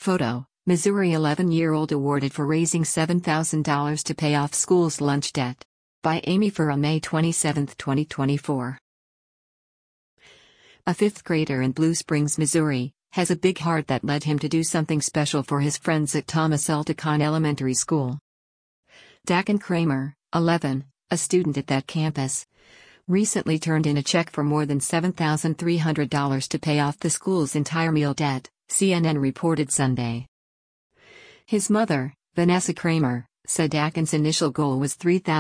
Photo, Missouri 11-year-old awarded for raising $7,000 to pay off school's lunch debt. By Amy Furrow, May 27, 2024. A fifth grader in Blue Springs, Missouri, has a big heart that led him to do something special for his friends at Thomas L. DeCon Elementary School. Dakin Kramer, 11, a student at that campus, recently turned in a check for more than $7,300 to pay off the school's entire meal debt, CNN reported Sunday. His mother, Vanessa Kramer, said Dakin's initial goal was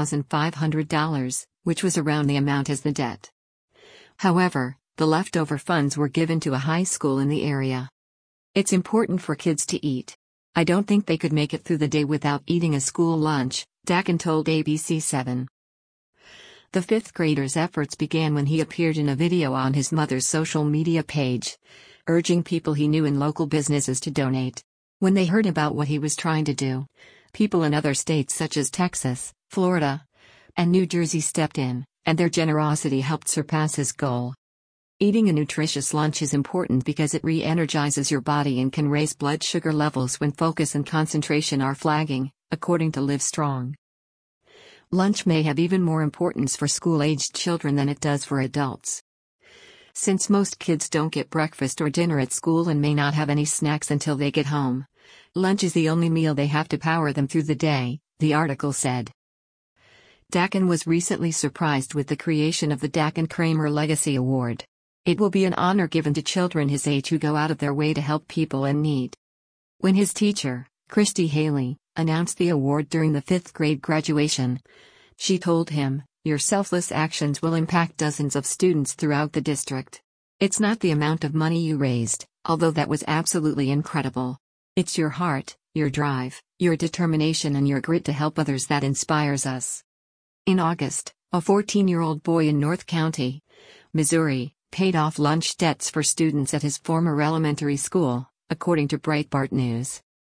$3,500, which was around the amount as the debt. However, the leftover funds were given to a high school in the area. It's important for kids to eat. I don't think they could make it through the day without eating a school lunch, Dakin told ABC7. The fifth grader's efforts began when he appeared in a video on his mother's social media page, urging people he knew in local businesses to donate. When they heard about what he was trying to do, people in other states such as Texas, Florida, and New Jersey stepped in, and their generosity helped surpass his goal. Eating a nutritious lunch is important because it re-energizes your body and can raise blood sugar levels when focus and concentration are flagging, according to Livestrong. Lunch may have even more importance for school-aged children than it does for adults. Since most kids don't get breakfast or dinner at school and may not have any snacks until they get home, lunch is the only meal they have to power them through the day, the article said. Dakin was recently surprised with the creation of the Dakin Kramer Legacy Award. It will be an honor given to children his age who go out of their way to help people in need. When his teacher, Christy Haley, announced the award during the fifth grade graduation, she told him, "Your selfless actions will impact dozens of students throughout the district. It's not the amount of money you raised, although that was absolutely incredible. It's your heart, your drive, your determination and your grit to help others that inspires us." In August, a 14-year-old boy in North County, Missouri, paid off lunch debts for students at his former elementary school, according to Breitbart News.